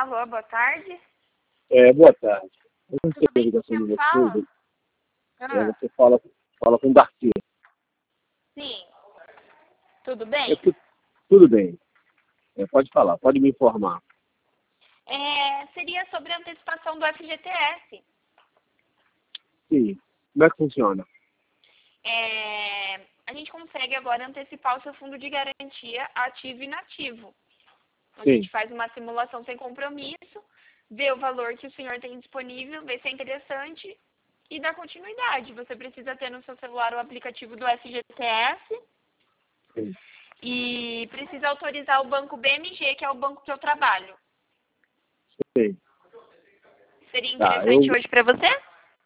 Alô, boa tarde. Boa tarde. Eu não sei Tudo a bem? ligação de Quem fala? vocês. Ah, Você fala com o Darcy. sim. Tudo bem? Tudo bem. Pode falar, pode me informar. Seria sobre a antecipação do FGTS. Sim. Como é que funciona? A gente consegue agora antecipar o seu fundo de garantia ativo e inativo. A Sim. gente faz uma simulação sem compromisso, vê o valor que o senhor tem disponível, vê se é interessante e dá continuidade. Você precisa ter no seu celular o aplicativo do FGTS Sim. e precisa autorizar o banco BMG, que é o banco que eu trabalho. Sim. Seria Tá, interessante hoje para você?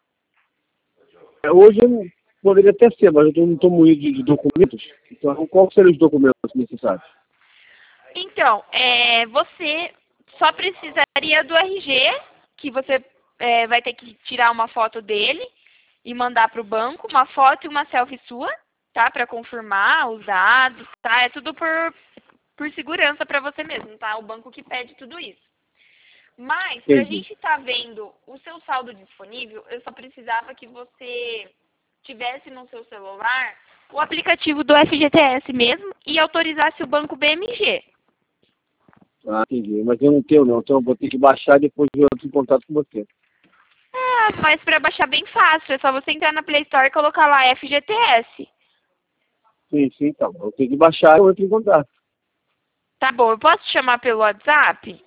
hoje poderia até ser, mas eu não estou moído de documentos. Então, quais seriam os documentos necessários? Então, você só precisaria do RG, que você vai ter que tirar uma foto dele e mandar para o banco, uma foto e uma selfie sua, tá? Para confirmar os dados, tá? É tudo por segurança para você mesmo, tá? O banco que pede tudo isso. Mas, para a Entendi. gente estar vendo o seu saldo disponível, eu só precisava que você tivesse no seu celular o aplicativo do FGTS mesmo e autorizasse o banco BMG. Ah, entendi. Mas eu não tenho, não. Então, eu vou ter que baixar e depois eu entro em contato com você. Mas para baixar bem fácil, é só você entrar na Play Store e colocar lá FGTS. Sim, então. Eu tenho que baixar e eu entro em contato. Tá bom, eu posso te chamar pelo WhatsApp?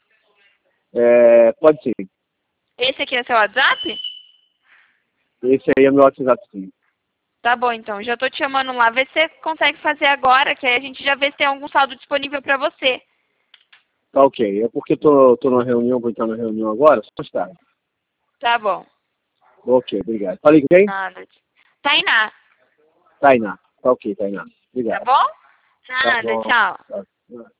Pode ser. Esse aqui é seu WhatsApp? Esse aí é meu WhatsApp, sim. Tá bom, então. Já tô te chamando lá. Vê se você consegue fazer agora, que aí a gente já vê se tem algum saldo disponível para você. Tá ok. É porque tô numa reunião, vou entrar na reunião agora, só mais tarde. Tá bom. Ok, obrigado. Falei com quem? Nada. Tainá. Tainá. Tá ok, Tainá. Tá Obrigado. bom? Tá Nada, bom. tchau. Tá.